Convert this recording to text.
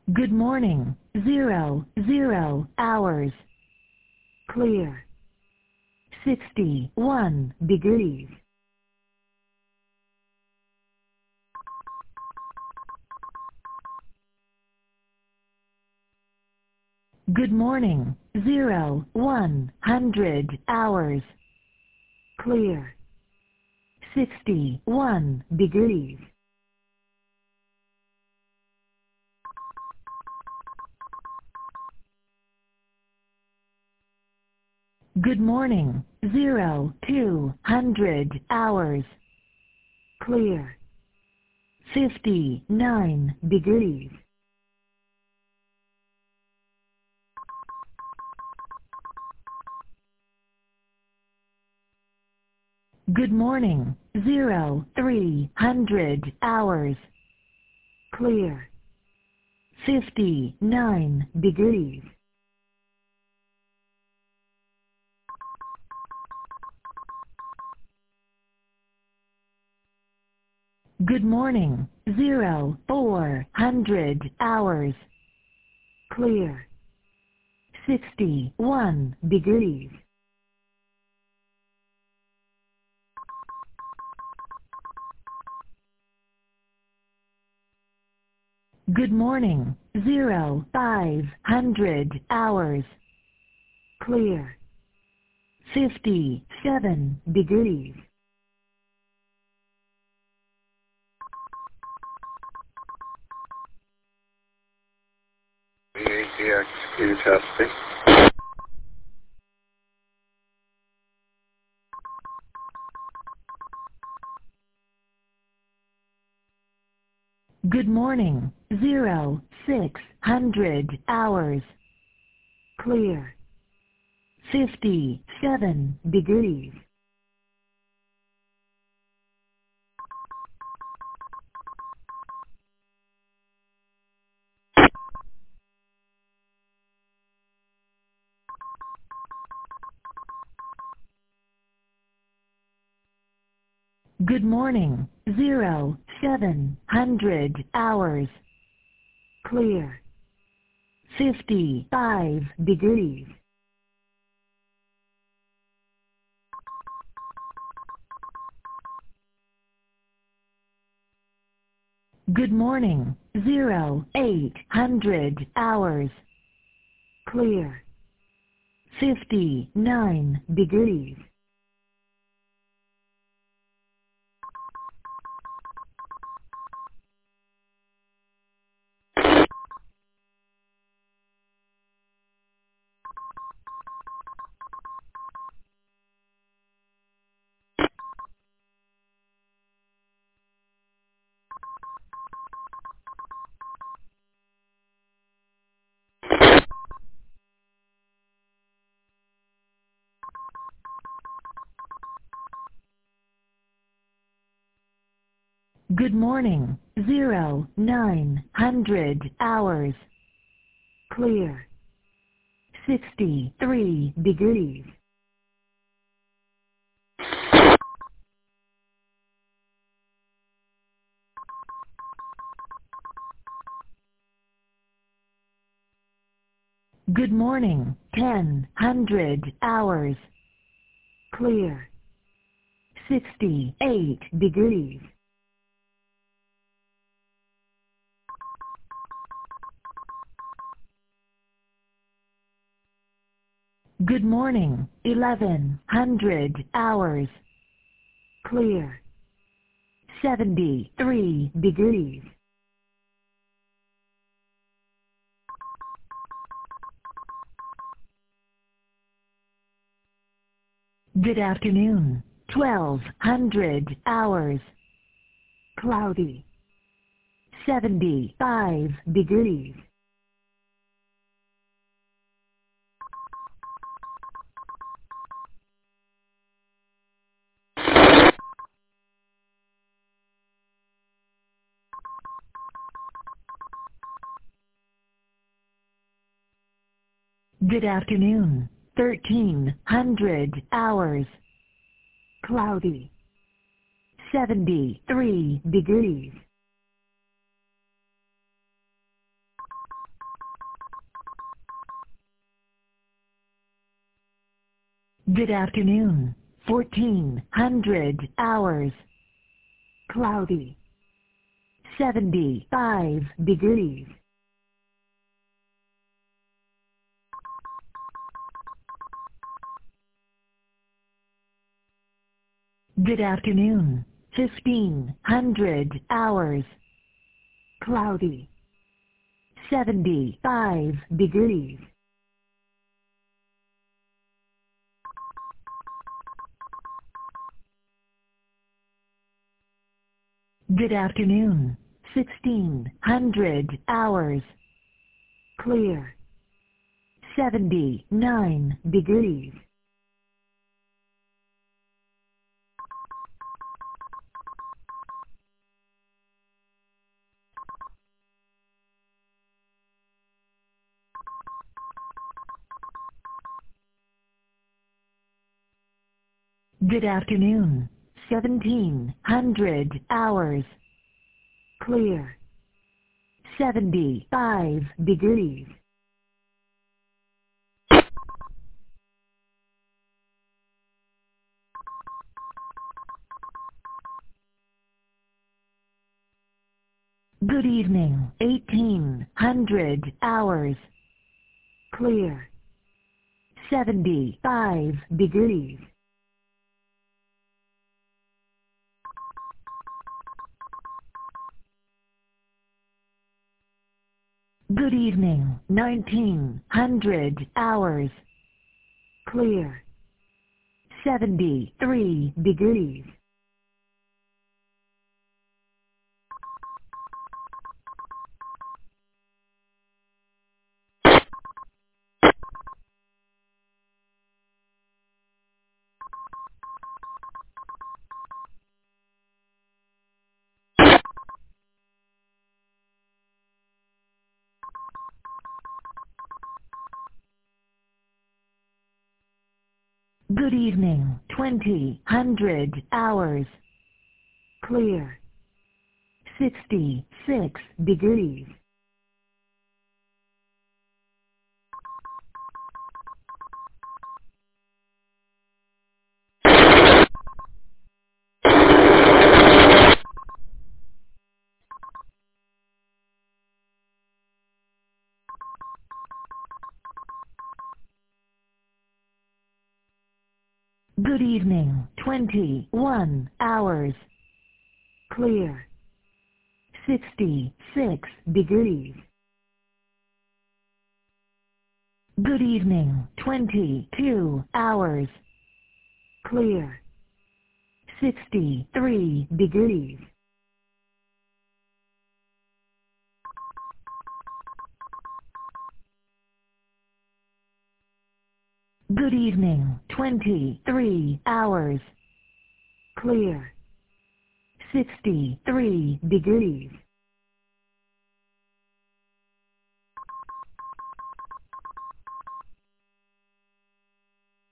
Good morning. 00 hours. Clear. 61 degrees. Good morning. 100 hours. Clear. 61 degrees. Good morning. 200 hours. Clear. 59 degrees. Good morning. 300 hours. Clear. 59 degrees. Good morning. 400 hours. Clear. 61 degrees. Good morning. 500 hours. Clear. 57 degrees. ADXQ testing. Good morning. 600 hours. Clear. 57 degrees. Good morning. 700 hours. Clear. 55 degrees. Good morning. 800 hours. Clear. 59 degrees. Good morning. 900 hours. Clear. 63 degrees. Good morning. 100 hours. Clear. 68 degrees. Good morning. 1100 hours. Clear. 73 degrees. Good afternoon. 1200 hours. Cloudy. 75 degrees. Good afternoon. 1300 hours. Cloudy. 73 degrees. Good afternoon. 1400 hours. Cloudy. 75 degrees. Good afternoon. 1500 hours. Cloudy. 75 degrees. Good afternoon. 1600 hours. Clear. 79 degrees. Good afternoon. 1700 hours. Clear. 75 degrees. Good evening. 1800 hours. Clear. 75 degrees. Good evening. 1900 hours. Clear. 73 degrees. Good evening. 2000 hours. Clear. 66 degrees. Good evening. 21 hours. Clear. 66 degrees. Good evening. 22 hours. Clear. 63 degrees. Good evening. 23 hours. Clear. 63 degrees.